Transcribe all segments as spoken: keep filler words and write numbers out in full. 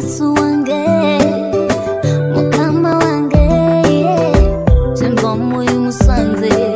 Yesu wange Mukama wange Tembo moyo musanze.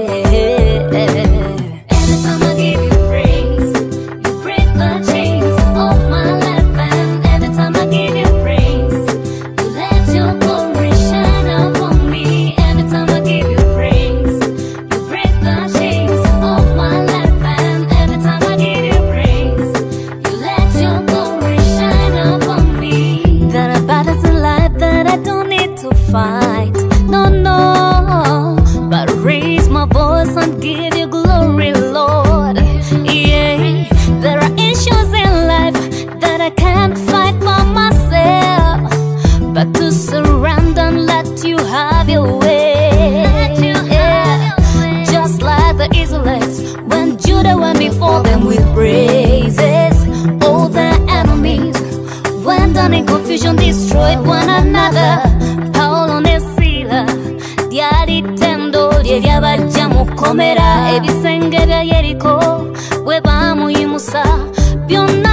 Every time I give you praise, you break the chains of my life. And every time I give you praise, you let your glory shine upon me. Every time I give you praise, you break the chains of my life. And every time I give you praise, you let your glory shine upon me. There are battles in life that I don't need to fight, no, no, but raise my voice and give you glory, Lord. Yeah, there are issues in life that I can't fight by myself, but to surrender and let you have your way. Yeah, just like the Israelites when Judah went before them with praises. All their enemies went down in confusion, destroyed one another. Paulo and Sila lyali ttendo lye lyabajja mu kkomera. Ebisenge bya Yeriko bwe baamuyimusa byonna